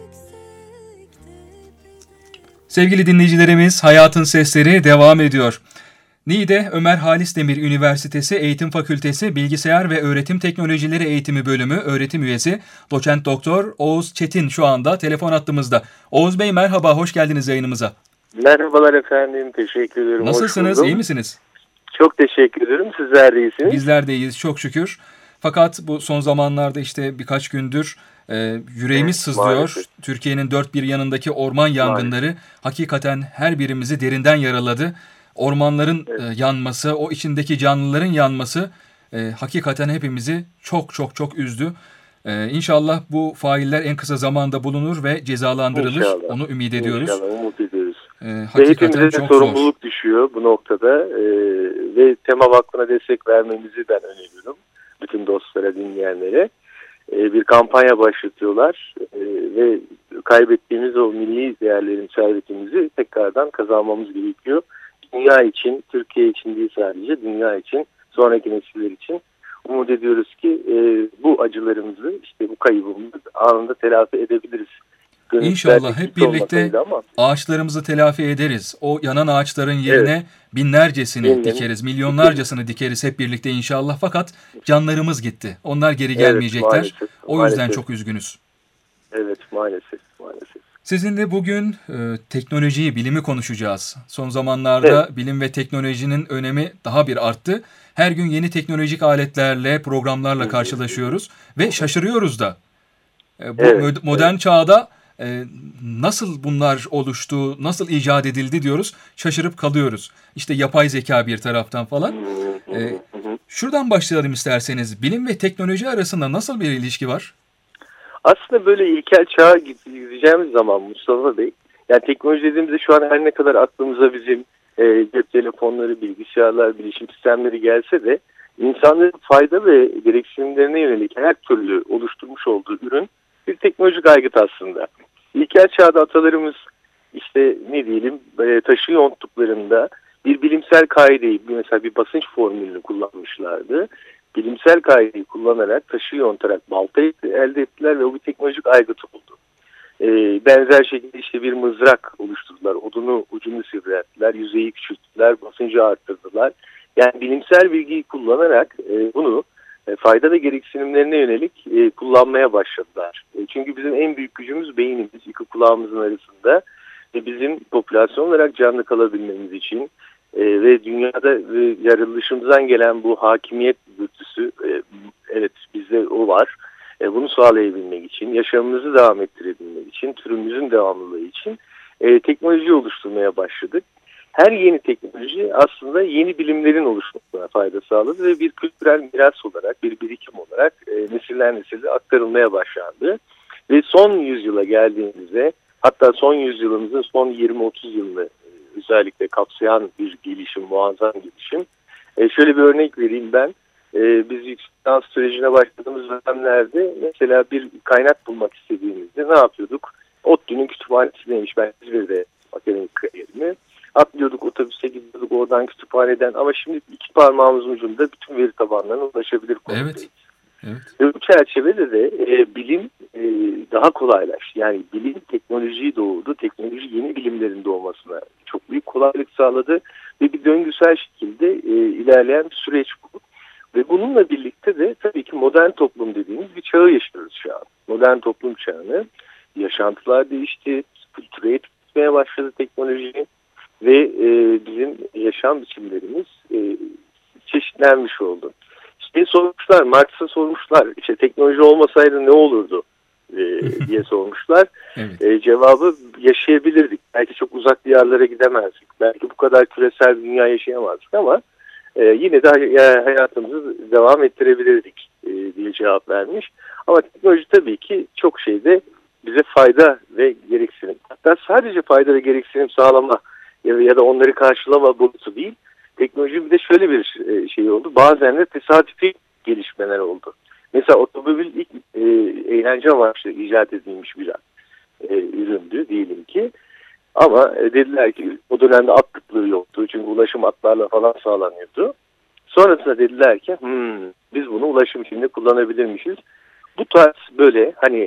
S3: yüksek tepede.
S4: Sevgili dinleyicilerimiz, Hayatın Sesleri devam ediyor. Niğde Ömer Halis Demir Üniversitesi Eğitim Fakültesi Bilgisayar ve Öğretim Teknolojileri Eğitimi Bölümü öğretim üyesi Doçent Doktor Oğuz Çetin şu anda telefon hattımızda. Oğuz Bey merhaba, hoş geldiniz yayınımıza.
S6: Merhabalar efendim, teşekkür ederim. Hoş
S4: Nasılsınız,
S6: buldum.
S4: iyi misiniz?
S6: Çok teşekkür ederim, sizler de iyisiniz.
S4: Bizler de iyiyiz çok şükür. Fakat bu son zamanlarda işte birkaç gündür yüreğimiz sızlıyor.
S6: Maalesef.
S4: Türkiye'nin dört bir yanındaki orman yangınları hakikaten her birimizi derinden yaraladı. Ormanların yanması, o içindeki canlıların yanması hakikaten hepimizi çok çok çok üzdü. İnşallah bu failler en kısa zamanda bulunur ve cezalandırılır.
S6: İnşallah.
S4: Onu ümit ediyoruz.
S6: İnşallah, umut ediyoruz. Ve
S4: Hakikaten
S6: hepimize de
S4: çok zor.
S6: sorumluluk düşüyor bu noktada. Ve Tema Vakfı'na destek vermemizi ben öneriyorum. Bütün dostlara, dinleyenlere. Bir kampanya başlatıyorlar. Ve kaybettiğimiz o milli değerlerin servetimizi tekrardan kazanmamız gerekiyor. Dünya için, Türkiye için değil sadece, dünya için, sonraki nesiller için. Umut ediyoruz ki bu acılarımızı, işte bu kaybımızı anında telafi edebiliriz.
S4: İnşallah hep birlikte
S6: olmasaydı ama
S4: ağaçlarımızı telafi ederiz. O yanan ağaçların yerine binlercesini dikeriz, milyonlarcasını dikeriz hep birlikte inşallah. Fakat canlarımız gitti. Onlar geri gelmeyecekler.
S6: maalesef,
S4: O yüzden
S6: maalesef.
S4: çok üzgünüz.
S6: Evet, maalesef.
S4: Sizinle bugün teknolojiyi, bilimi konuşacağız. Son zamanlarda bilim ve teknolojinin önemi daha bir arttı. Her gün yeni teknolojik aletlerle, programlarla karşılaşıyoruz ve şaşırıyoruz da. Bu modern çağda nasıl bunlar oluştu, nasıl icat edildi diyoruz, şaşırıp kalıyoruz. İşte yapay zeka bir taraftan falan. Şuradan başlayalım isterseniz. Bilim ve teknoloji arasında nasıl bir ilişki var?
S6: Aslında böyle ilkel çağa gideceğimiz zaman Mustafa Bey, yani teknoloji dediğimizde şu an her ne kadar aklımıza bizim cep telefonları, bilgisayarlar, bilişim sistemleri gelse de insanların fayda ve gereksinimlerine yönelik her türlü oluşturmuş olduğu ürün bir teknolojik aygıt aslında. İlkel çağda atalarımız işte ne diyelim taşı yonttuklarında bir bilimsel kaideyi, mesela bir basınç formülünü kullanmışlardı. Bilimsel kaideyi kullanarak, taşı yontarak balta elde ettiler ve o bir teknolojik aygıt oldu. Benzer şekilde işte bir mızrak oluşturdular. Ucunu sivrilttiler, yüzeyi küçülttüler, basıncı arttırdılar. Yani bilimsel bilgiyi kullanarak bunu fayda ve gereksinimlerine yönelik kullanmaya başladılar. Çünkü bizim en büyük gücümüz beynimiz, iki kulağımızın arasında. Bizim popülasyon olarak canlı kalabilmemiz için ve dünyada yaratılışımızdan gelen bu hakimiyet dürtüsü, evet bizde o var. Bunu sağlayabilmek için, yaşamımızı devam ettirebilmek için, türümüzün devamlılığı için teknoloji oluşturmaya başladık. Her yeni teknoloji aslında yeni bilimlerin oluşmasına fayda sağladı ve bir kültürel miras olarak, bir birikim olarak nesiller nesille aktarılmaya başlandı. Ve son yüzyıla geldiğimizde, hatta son yüzyılımızın son 20-30 yılını özellikle kapsayan bir gelişim, muazzam gelişim. Şöyle bir örnek vereyim ben. biz yüksek lisans sürecine başladığımız dönemlerde mesela bir kaynak bulmak istediğimizde ne yapıyorduk? ODTÜ'nün kütüphanesindeymiş, ben İzmir'de akademik kariyerimi. Atlıyorduk, otobüse gidiyorduk oradan kütüphaneden, ama şimdi iki parmağımızın ucunda bütün veri tabanlarına ulaşabilir konumdayız.
S4: Evet. Evet.
S6: Ve bu çerçevede de bilim daha kolaylaştı. Yani bilim teknolojiyi doğurdu. Teknoloji yeni bilimlerin doğmasına çok büyük kolaylık sağladı. Ve bir döngüsel şekilde ilerleyen bir süreç bu. Ve bununla birlikte de tabii ki modern toplum dediğimiz bir çağı yaşıyoruz şu an. Modern toplum çağını. Yaşantılar değişti. Kültüre etkilemeye başladı teknoloji. Ve bizim yaşam biçimlerimiz çeşitlenmiş oldu. İşte sormuşlar, Marx'a sormuşlar, işte teknoloji olmasaydı ne olurdu diye sormuşlar.
S4: Evet.
S6: Cevabı yaşayabilirdik. Belki çok uzak diyarlara gidemezdik. Belki bu kadar küresel bir dünya yaşayamazdık ama yine de hayatımızı devam ettirebilirdik diye cevap vermiş. Ama teknoloji tabii ki çok şeyde bize fayda ve gereksinim. Hatta sadece fayda ve gereksinim sağlama ya da onları karşılama boyutu değil. Teknolojinin bir de şöyle bir şey oldu. Bazen de tesadüfi gelişmeler oldu. Mesela otomobil ilk eğlence amaçlı icat edilmiş bir üründü diyelim ki. Ama dediler ki o dönemde at kıtlığı yoktu. Çünkü ulaşım atlarla falan sağlanıyordu. Sonrasında dediler ki biz bunu ulaşım içinde kullanabilirmişiz. Bu tarz böyle hani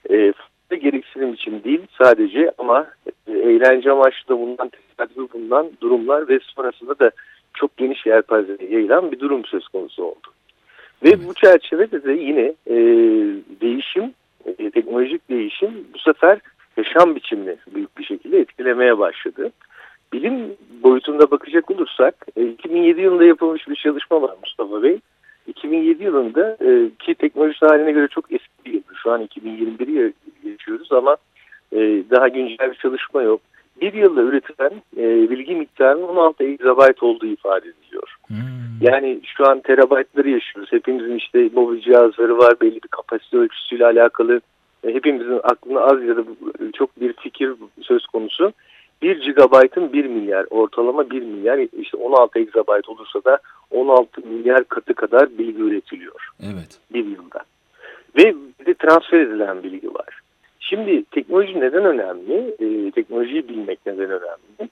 S6: gereksinim için değil sadece, ama eğlence amaçlı da bundan tesadüfi bulunan durumlar ve sonrasında da çok geniş yelpazeye yayılan bir durum söz konusu oldu. Ve bu çerçevede de yine değişim, teknolojik değişim bu sefer yaşam biçimini büyük bir şekilde etkilemeye başladı. Bilim boyutunda bakacak olursak 2007 yılında yapılmış bir çalışma var Mustafa Bey. 2007 yılında ki teknoloji tarihine göre çok eski bir yıl. Şu an 2021'i yaşıyoruz ama daha güncel bir çalışma yok. Bir yılda üretilen bilgi miktarının 16 exabyte olduğu ifade ediliyor. Yani şu an terabaytları yaşıyoruz. Hepimizin işte mobil cihazları var. Belli bir kapasite ölçüsüyle alakalı. Hepimizin aklına az ya da çok bir fikir söz konusu. 1 gigabaytın 1 milyar, ortalama 1 milyar, işte 16 exabyte olursa da 16 milyar katı kadar bilgi üretiliyor.
S4: Evet.
S6: Bir yılda. Ve bir de transfer edilen bilgi var. Şimdi teknoloji neden önemli? Teknolojiyi bilmek neden önemli?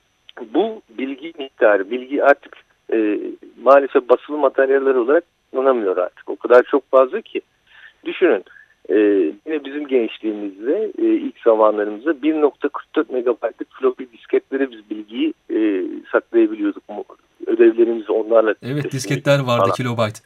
S6: Bu bilgi miktarı, bilgi artık maalesef basılı materyaller olarak kullanamıyor artık. O kadar çok fazla ki. Düşünün, yine bizim gençliğimizde, ilk zamanlarımızda 1.44 megabaytlık floppy disketlere biz bilgiyi saklayabiliyorduk. Ödevlerimizi onlarla...
S4: Evet, disketler vardı
S6: falan.
S4: kilobayt.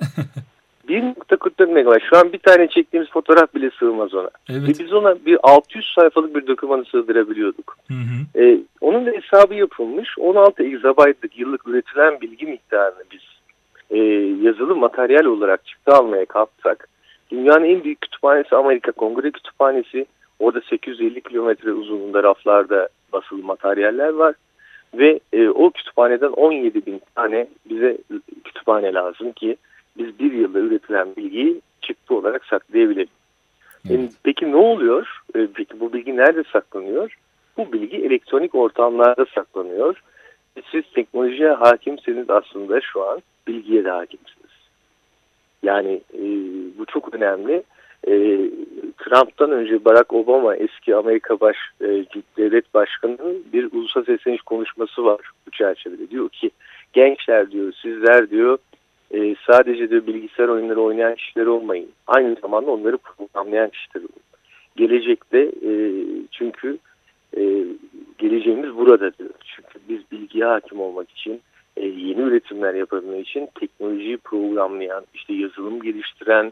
S6: 1.44 megabayt. Şu an bir tane çektiğimiz fotoğraf bile sığmaz ona.
S4: Evet.
S6: Ve biz ona bir 600 sayfalık bir dokümanı sığdırabiliyorduk. Onun da hesabı yapılmış. 16 exabaytlık yıllık üretilen bilgi miktarını biz yazılı materyal olarak çıktı almaya kalksak, dünyanın en büyük kütüphanesi Amerika Kongre Kütüphanesi. Orada 850 kilometre uzunluğunda raflarda basılı materyaller var. Ve o kütüphaneden 17 bin tane bize kütüphane lazım ki biz bir yılda üretilen bilgiyi çıktı olarak saklayabilelim.
S4: Evet.
S6: Peki ne oluyor? Peki bu bilgi nerede saklanıyor? Bu bilgi elektronik ortamlarda saklanıyor. Siz teknolojiye hakimseniz aslında şu an bilgiye de hakimsiniz. Yani bu çok önemli. Trump'tan önce Barack Obama, eski Amerika devlet başkanının bir ulusal sesleniş konuşması var bu çerçevede. Diyor ki gençler diyor, sizler diyor sadece diyor bilgisayar oyunları oynayan kişiler olmayın. Aynı zamanda onları programlayan kişiler olun. Gelecekte çünkü geleceğimiz burada diyor. Çünkü biz bilgiye hakim olmak için, yeni üretimler yapabilmek için teknolojiyi programlayan, işte yazılım geliştiren,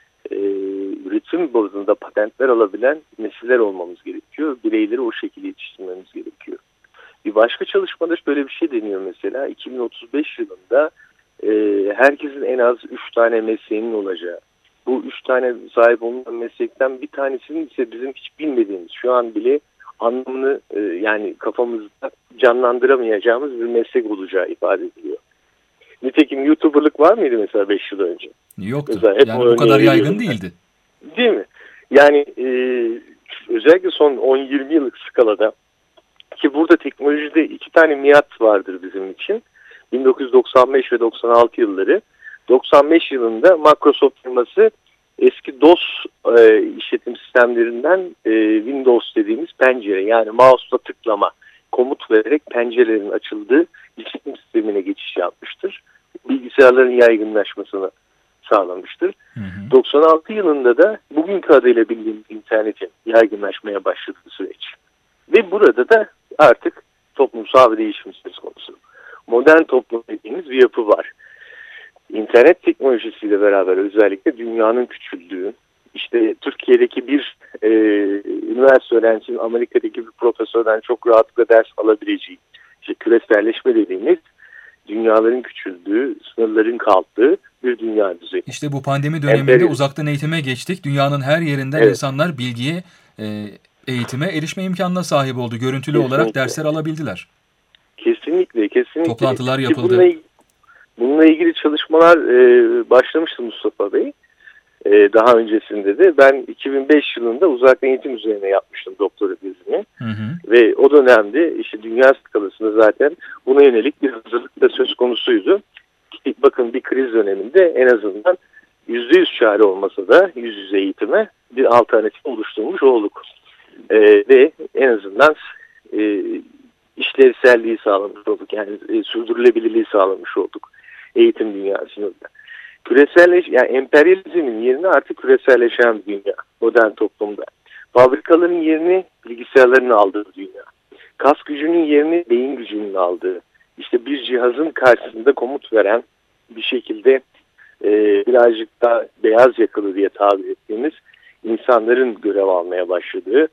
S6: üretim bazında patentler alabilen nesiller olmamız gerekiyor. Bireyleri o şekilde yetiştirmemiz gerekiyor. Bir başka çalışmada böyle bir şey deniyor mesela. 2035 yılında herkesin en az 3 tane mesleğinin olacağı. Bu 3 tane sahip olunan meslekten bir tanesinin ise bizim hiç bilmediğimiz, şu an bile anlamını yani kafamızda canlandıramayacağımız bir meslek olacağı ifade ediliyor. Nitekim YouTuber'lık var mıydı mesela 5 yıl önce?
S4: Yoktu.
S6: Hep
S4: yani bu kadar yaygın değildi.
S6: Değil mi? Yani özellikle son 10-20 yıllık skalada, ki burada teknolojide 2 tane miat vardır bizim için. 1995 ve 96 yılları. 95 yılında Microsoft firması eski DOS işletim sistemlerinden Windows dediğimiz pencere, yani mouse'la tıklama, komut vererek pencerelerin açıldığı işletim sistemine geçiş yapmıştır. Bilgisayarların yaygınlaşmasını sağlamıştır. 96 yılında da bugünkü adıyla bildiğimiz internetin yaygınlaşmaya başladığı süreç. Ve burada da artık toplumsal bir değişim söz konusu. Modern toplum dediğimiz bir yapı var. İnternet teknolojisiyle beraber özellikle dünyanın küçüldüğü, işte Türkiye'deki bir üniversite öğrencisinin Amerika'daki bir profesörden çok rahatlıkla ders alabileceği, işte küreselleşme dediğimiz dünyaların küçüldüğü, sınırların kalktığı bir dünya düzeni.
S4: İşte bu pandemi döneminde uzaktan eğitime geçtik. Dünyanın her yerinden insanlar bilgiye, eğitime erişme imkanına sahip oldu. Görüntülü olarak dersler alabildiler.
S6: Kesinlikle.
S4: Toplantılar yapıldı.
S6: Bununla ilgili çalışmalar başlamıştı Mustafa Bey. Daha öncesinde de ben 2005 yılında uzaktan eğitim üzerine yapmıştım doktora tezimi. Ve o dönemde işte dünya skalasında zaten buna yönelik bir hazırlık da söz konusuydu. Bakın bir kriz döneminde en azından %100 çare olmasa da yüz yüze eğitime bir alternatif oluşturmuş olduk. Ve en azından işlevselliği sağlamış olduk. Yani sürdürülebilirliği sağlamış olduk eğitim dünyasında. Yani emperyalizmin yerine artık küreselleşen bir dünya modern toplumda. Fabrikaların yerini bilgisayarların aldığı dünya. Kas gücünün yerini beyin gücünün aldığı. İşte bir cihazın karşısında komut veren bir şekilde birazcık da beyaz yakalı diye tabir ettiğimiz insanların görev almaya başladığı,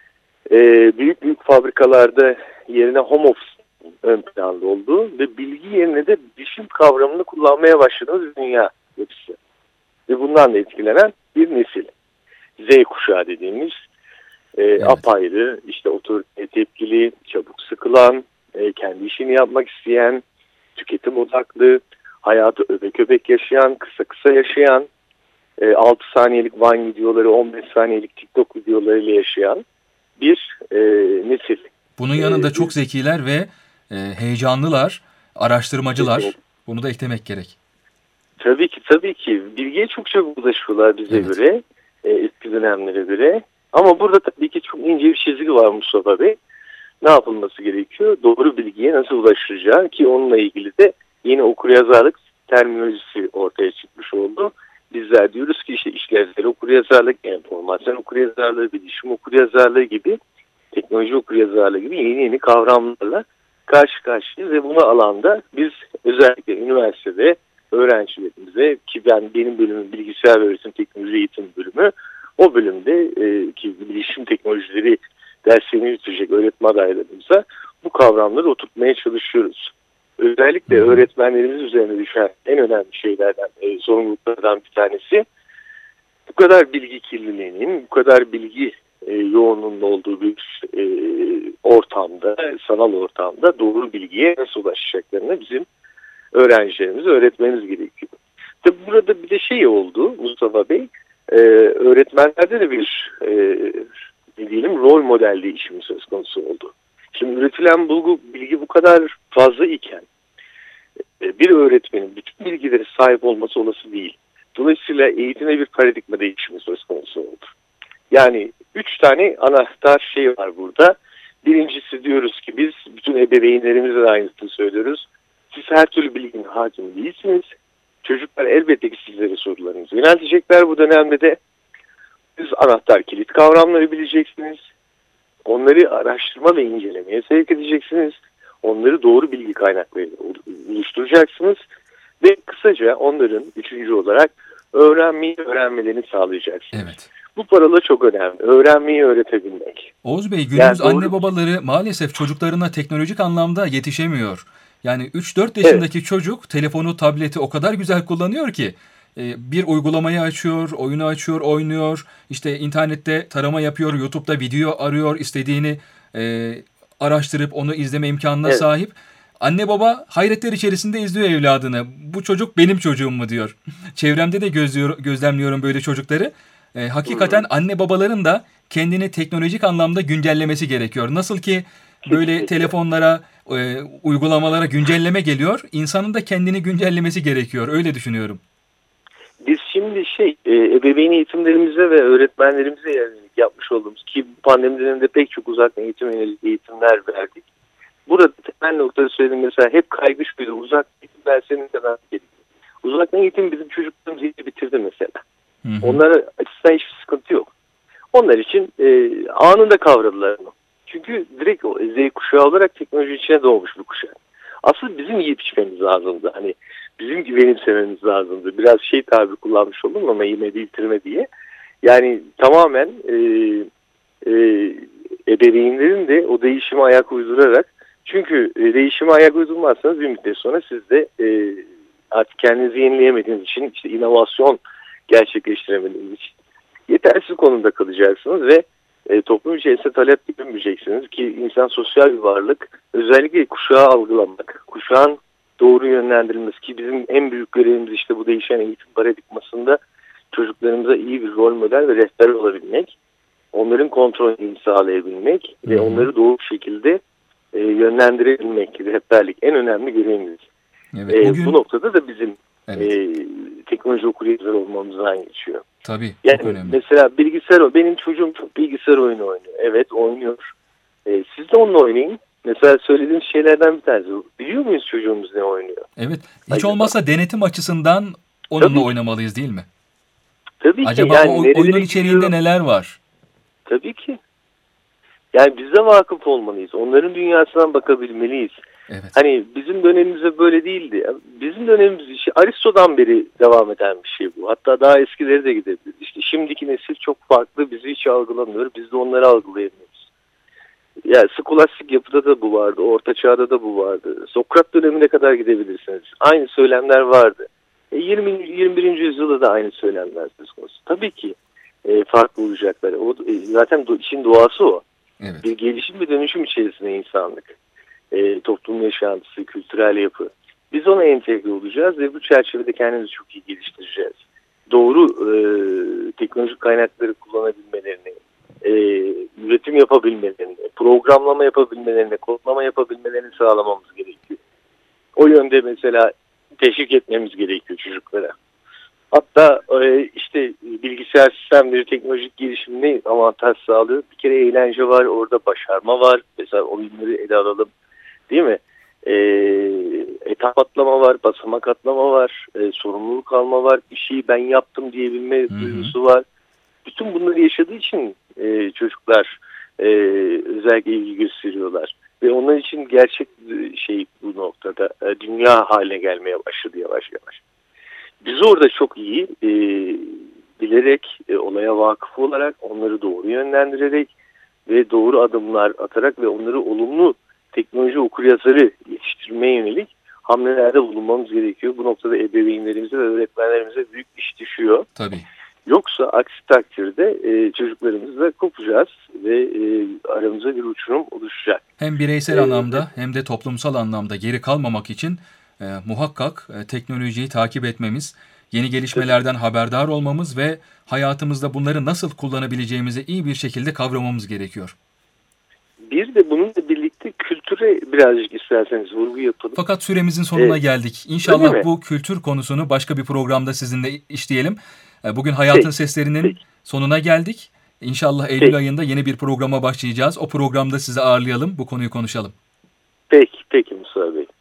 S6: büyük fabrikalarda yerine home office ön planda olduğu ve bilgi yerine de bilişim kavramını kullanmaya başladığımız bir dünya yapısı. Ve bundan da etkilenen bir nesil. Z kuşağı dediğimiz apayrı, işte otoriteye tepkili, çabuk sıkılan, kendi işini yapmak isteyen, tüketim odaklı, hayatı öbek öbek yaşayan, kısa yaşayan, 6 saniyelik Vine videoları, 15 saniyelik TikTok videolarıyla yaşayan bir nesil.
S4: Bunun yanında çok zekiler ve heyecanlılar, araştırmacılar. Bunu da eklemek gerek.
S6: Tabii ki. Bilgiye çok çabuk ulaşıyorlar bize göre, eski dönemlere göre. Ama burada tabii ki çok ince bir çizgi var Mustafa Bey. Ne yapılması gerekiyor? Doğru bilgiye nasıl ulaşılacağı, ki onunla ilgili de yeni okuryazarlık terminolojisi ortaya çıkmış oldu. Bizler diyoruz ki işte işlevsel okuryazarlık, enformasyon okuryazarlığı, bilişim okuryazarlığı gibi, teknoloji okuryazarlığı gibi yeni kavramlarla karşı karşıyayız ve bu alanda biz özellikle üniversitede öğrencilerimize, ki benim bölümüm bilgisayar ve öğretim teknoloji eğitim bölümü, o bölümde ki bilişim teknolojileri derslerini yürütecek öğretmen adaylarımıza bu kavramları oturtmaya çalışıyoruz. Özellikle öğretmenlerimiz üzerine düşen en önemli şeylerden, sorumluluklardan bir tanesi, bu kadar bilgi kirliliğinin, bu kadar bilgi yoğunluğunun olduğu bir ortamda, sanal ortamda doğru bilgiye nasıl ulaşacaklarını bizim öğrencilerimize öğretmeniz gerekiyor. Tabi burada bir de şey oldu Mustafa Bey, öğretmenlerde de bir rol model değişimi söz konusu oldu. Şimdi üretilen bilgi bu kadar fazla iken bir öğretmenin bütün bilgilere sahip olması olası değil. Dolayısıyla eğitime bir paradigma değişimi söz konusu oldu. Yani 3 tane anahtar şey var burada. Birincisi, diyoruz ki biz bütün ebeveynlerimize de aynısını söylüyoruz. Siz her türlü bilginin hakimi değilsiniz. Çocuklar elbette ki sizlere sorularınızı yöneltecekler bu dönemde de. Siz anahtar kilit kavramları bileceksiniz. Onları araştırma ve incelemeye sevk edeceksiniz. Onları doğru bilgi kaynaklarıyla oluşturacaksınız. Ve kısaca onların üçüncü olarak öğrenmelerini sağlayacaksınız. Evet. Bu paralı çok önemli. Öğrenmeyi öğretebilmek.
S4: Oğuz Bey, günümüz anne babaları maalesef çocuklarına teknolojik anlamda yetişemiyor. Yani 3-4 yaşındaki çocuk telefonu, tableti o kadar güzel kullanıyor ki bir uygulamayı açıyor, oyunu açıyor, oynuyor. İşte internette tarama yapıyor, YouTube'da video arıyor, istediğini araştırıp onu izleme imkanına sahip. Anne baba hayretler içerisinde izliyor evladını. Bu çocuk benim çocuğum mu diyor. Çevremde de gözlemliyorum böyle çocukları. hakikaten anne babaların da kendini teknolojik anlamda güncellemesi gerekiyor. Nasıl ki böyle
S6: Kesinlikle.
S4: telefonlara, uygulamalara güncelleme geliyor, insanın da kendini güncellemesi gerekiyor. Öyle düşünüyorum.
S6: Biz şimdi ebeveyn eğitimlerimize ve öğretmenlerimize yönelik yapmış olduğumuz ki pandemi döneminde pek çok uzaktan eğitimler verdik. Burada temel noktada söylediğim mesela hep kaygı şuydu. Uzaktan eğitim derslerinin kadar gerekiyor. Uzaktan eğitim bizim çocuklarımızı bitirdi mesela. Onlara açısından hiçbir sıkıntı yok. Onlar için anında kavradılar onu. Çünkü direkt Z kuşağı olarak teknoloji içine doğmuş bir kuşak. Asıl bizim yetişmemiz lazımdı. Hani bizim benimsememiz lazımdı. Biraz tabir kullanmış oldum ama yine bildirme diye. Yani tamamen ebeveynlerin de o değişime ayak uydurarak, çünkü değişime ayak uydurmazsanız bir müddet sonra siz de artık kendinizi yenileyemediğiniz için, işte inovasyon gerçekleştiremediğiniz için yetersiz konumda kalacaksınız ve toplum içerisinde talep görmeyeceksiniz ki insan sosyal bir varlık. Özellikle kuşağı algılamak, kuşağın doğru yönlendirilmesi ki bizim en büyük görevimiz işte bu değişen eğitim paradigmasında çocuklarımıza iyi bir rol model ve rehber olabilmek, onların kontrolünü sağlayabilmek ve onları doğru bir şekilde yönlendirebilmek, rehberlik en önemli görevimiz.
S4: Evet, bugün...
S6: Bu noktada da bizim
S4: evet.
S6: Teknoloji okuryazarı olmamızdan geçiyor.
S4: Tabii,
S6: yani
S4: çok önemli.
S6: Mesela benim çocuğum çok bilgisayar oyunu oynuyor. Evet, oynuyor. Siz de onunla oynayın. Mesela söylediğim şeylerden bir tanesi. Biliyor muyuz çocuğumuz ne oynuyor?
S4: Evet. Hiç
S6: acaba
S4: olmazsa denetim açısından onunla oynamalıyız değil mi?
S6: Tabii
S4: acaba
S6: ki. Yani
S4: o oyunun içeriğinde neler var?
S6: Tabii ki. Yani biz de vakıf olmalıyız. Onların dünyasından bakabilmeliyiz.
S4: Evet.
S6: Hani bizim dönemimizde böyle değildi. Bizim dönemimiz Aristo'dan beri devam eden bir şey bu. Hatta daha eskileri de gidebilir. İşte şimdiki nesil çok farklı. Bizi hiç algılamıyor. Biz de onları algılayamıyoruz. Yani skolastik yapıda da bu vardı. Orta çağda da bu vardı. Sokrat dönemine kadar gidebilirsiniz. Aynı söylemler vardı. 21. yüzyılda da aynı söylemler söz konusu. Tabii ki farklı olacaklar. Zaten işin doğası o.
S4: Evet.
S6: Bir gelişim ve dönüşüm içerisinde insanlık. Toplum yaşantısı, kültürel yapı. Biz ona entegre olacağız ve bu çerçevede kendimizi çok iyi geliştireceğiz. Doğru teknolojik kaynakları kullanabilmelerini, üretim yapabilmelerini, programlama yapabilmelerini, kodlama yapabilmelerini sağlamamız gerekiyor. O yönde mesela teşvik etmemiz gerekiyor çocuklara. Hatta işte bilgisayar sistemleri teknolojik gelişim ne avantaj sağlıyor? Bir kere eğlence var, orada başarma var. Mesela oyunları ele alalım. Değil mi? Etap atlama var, basamak atlama var, sorumluluk alma var, bir şeyi ben yaptım diyebilme duygusu var. Bütün bunları yaşadığı için çocuklar özellikle ilgi gösteriyorlar. Ve onlar için gerçek bu noktada dünya haline gelmeye başladı yavaş yavaş. Biz orada çok iyi bilerek, olaya vakıf olarak, onları doğru yönlendirerek ve doğru adımlar atarak ve onları olumlu teknoloji okuryazarı yetiştirmeye yönelik hamlelerde bulunmamız gerekiyor. Bu noktada ebeveynlerimize ve öğretmenlerimize büyük iş düşüyor.
S4: Tabii.
S6: Yoksa aksi takdirde çocuklarımızla kopacağız ve aramıza bir uçurum oluşacak.
S4: Hem bireysel anlamda hem de toplumsal anlamda geri kalmamak için muhakkak teknolojiyi takip etmemiz, yeni gelişmelerden haberdar olmamız ve hayatımızda bunları nasıl kullanabileceğimizi iyi bir şekilde kavramamız gerekiyor.
S6: Bir de bununla birlikte kültüre birazcık isterseniz vurgu yapalım.
S4: Fakat süremizin sonuna geldik. İnşallah bu kültür konusunu başka bir programda sizinle işleyelim. Bugün Hayatın Seslerinin sonuna geldik. İnşallah Eylül ayında yeni bir programa başlayacağız. O programda sizi ağırlayalım, bu konuyu konuşalım.
S6: Peki Mustafa Bey.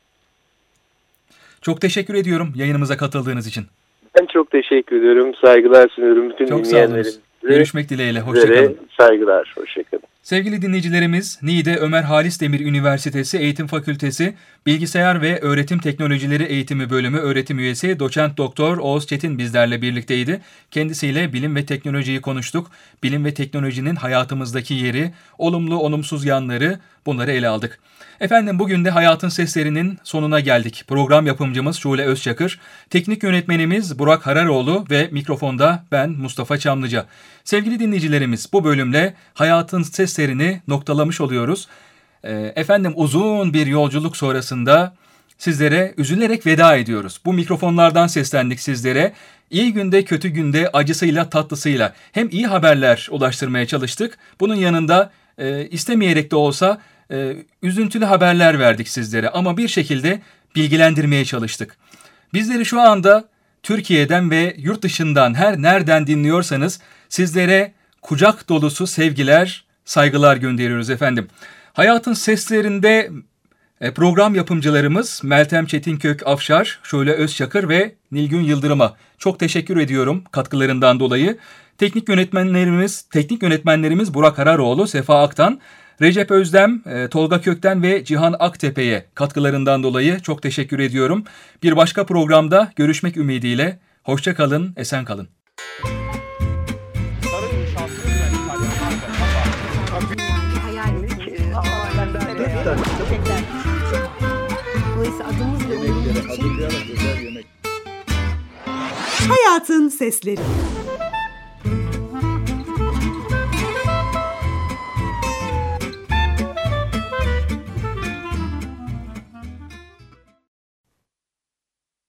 S4: Çok teşekkür ediyorum yayınımıza katıldığınız için.
S6: Ben çok teşekkür ediyorum. Saygılar sunuyorum bütün dinleyenlerimize.
S4: Görüşmek dileğiyle. Hoşçakalın.
S6: Saygılar. Hoşçakalın.
S4: Sevgili dinleyicilerimiz, Niğde Ömer Halis Demir Üniversitesi Eğitim Fakültesi Bilgisayar ve Öğretim Teknolojileri Eğitimi Bölümü öğretim üyesi Doçent Doktor Oğuz Çetin bizlerle birlikteydi. Kendisiyle bilim ve teknolojiyi konuştuk. Bilim ve teknolojinin hayatımızdaki yeri, olumlu olumsuz yanları, bunları ele aldık. Efendim bugün de Hayatın Seslerinin sonuna geldik. Program yapımcımız Şule Özçakır, teknik yönetmenimiz Burak Hararoğlu ve mikrofonda ben Mustafa Çamlıca. Sevgili dinleyicilerimiz, bu bölümle Hayatın Seslerini noktalamış oluyoruz. Efendim uzun bir yolculuk sonrasında sizlere üzülerek veda ediyoruz. Bu mikrofonlardan seslendik sizlere. İyi günde kötü günde acısıyla tatlısıyla hem iyi haberler ulaştırmaya çalıştık. Bunun yanında istemeyerek de olsa üzüntülü haberler verdik sizlere ama bir şekilde bilgilendirmeye çalıştık. Bizleri şu anda Türkiye'den ve yurt dışından her nereden dinliyorsanız sizlere kucak dolusu sevgiler, saygılar gönderiyoruz efendim. Hayatın Seslerinde program yapımcılarımız Meltem Çetinkök Afşar, Şule Özçakır ve Nilgün Yıldırım'a çok teşekkür ediyorum katkılarından dolayı. Teknik yönetmenlerimiz Burak Hararoğlu, Sefa Aktan, Recep Özdem, Tolga Kökten ve Cihan Aktepe'ye katkılarından dolayı çok teşekkür ediyorum. Bir başka programda görüşmek ümidiyle. Hoşça kalın, esen kalın.
S2: Dolayısıyla adımız ve onurumuz için
S7: Hayatın Sesleri.